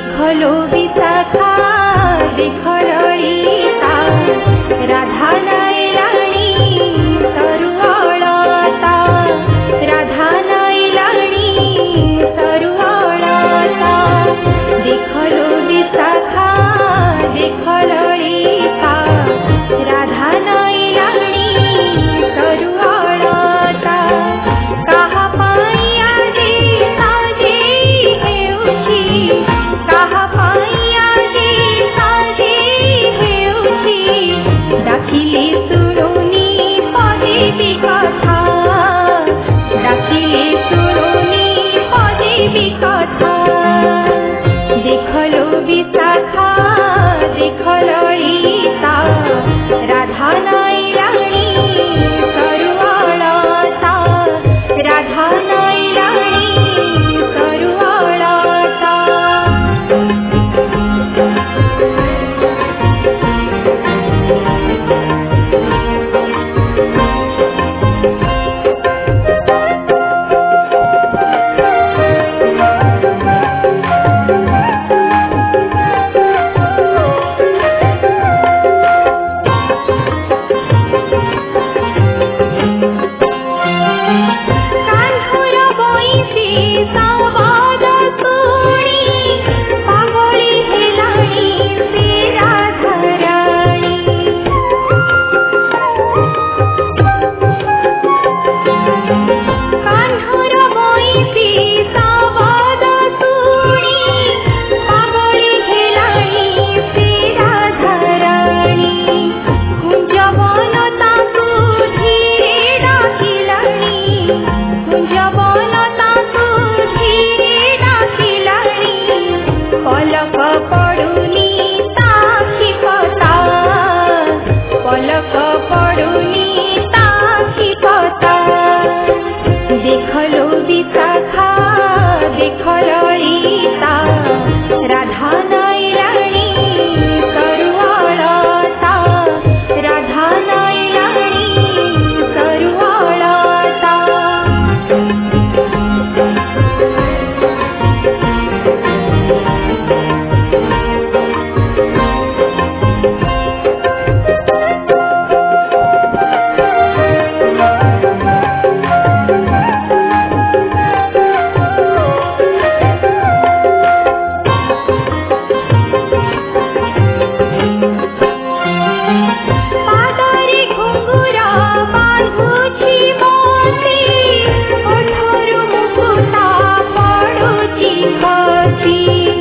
देखलो विशाखा देख ललिता राधा नयलाणी तरुआळता राधा नयलाणी तरुआळता देखलो विशाखा देख ललिता राधा नयलाणी तरुआळता कहा पाइया जे साजे हेउछि कहा पाइया जे साजे हेउछि डाकिले सुनुनी पदेवी कथा डाकिले सुनुनी पदेवी कथा देखलो विशाखा देख ललिता राधा नयलाणी तरुआळता राधा नयलाणी तरुआळता देखलो विशाखा देख ललिता राधा नयलाणी तरुआळता राधा नयलाणी तरुआळता पादरे घुंगुरा बांधुछि मोती ओठरू मुकुटा पडुछि खसी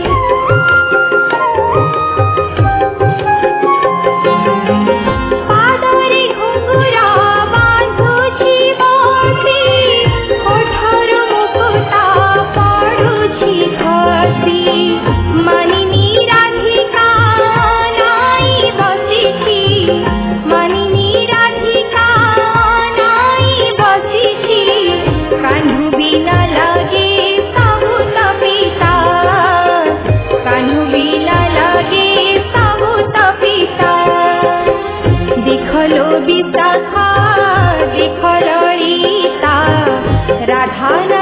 पादरे घुंगुरा बांधुछि मोती ओठरू मुकुटा पडुछि खसी मानिनी राधिका नाई बसिछि मानिनी राधिका नाई बसिछि कान्हु बिना लागे साहु तपिता कान्हु बिना लागे साहु तपिता देखलो विशाखा देख ललिता राधा